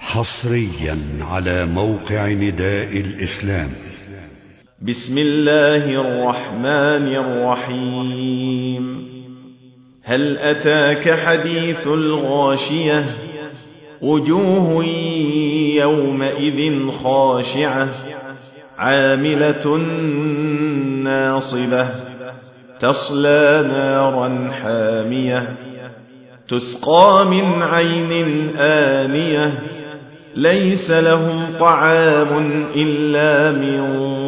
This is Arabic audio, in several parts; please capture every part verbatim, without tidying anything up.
حصريا على موقع نداء الإسلام. بسم الله الرحمن الرحيم. هل أتاك حديث الغاشية؟ وجوه يومئذ خاشعة عاملة ناصبة تصلى نارا حامية تسقى من عين آنية ليس لهم طعام إلا من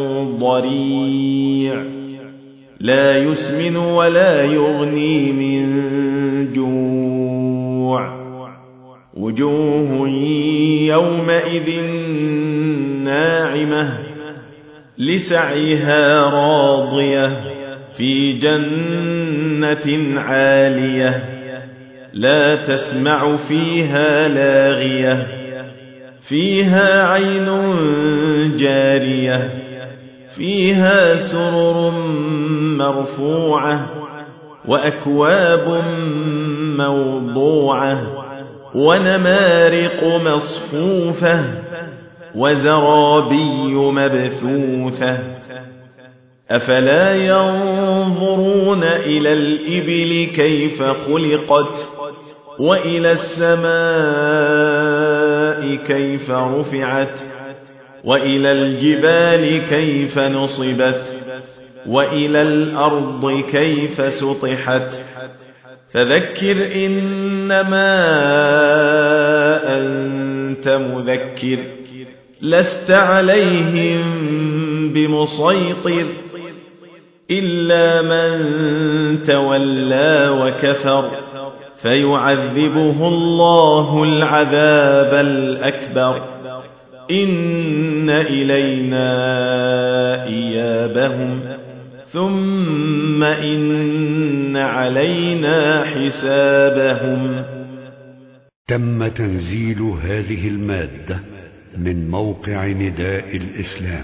ضريع لا يسمن ولا يغني من جوع وجوه يومئذ ناعمة لسعيها راضية في جنة عالية لا تسمع فيها لاغية فيها عين جارية فيها سرر مرفوعة وأكواب موضوعة ونمارق مصفوفة وزرابي مبثوثة أفلا ينظرون إلى الإبل كيف خلقت وإلى السماء كيف رفعت وإلى الجبال كيف نصبت وإلى الأرض كيف سطحت فذكر إنما أنت مذكر لست عليهم بمسيطر إلا من تولى وكفر فيعذبه الله العذاب الأكبر إن إلينا إيابهم ثم إن علينا حسابهم. تم تنزيل هذه المادة من موقع نداء الإسلام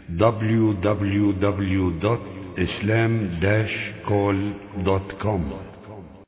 دبليو دبليو دبليو دوت إسلام داش كول دوت كوم.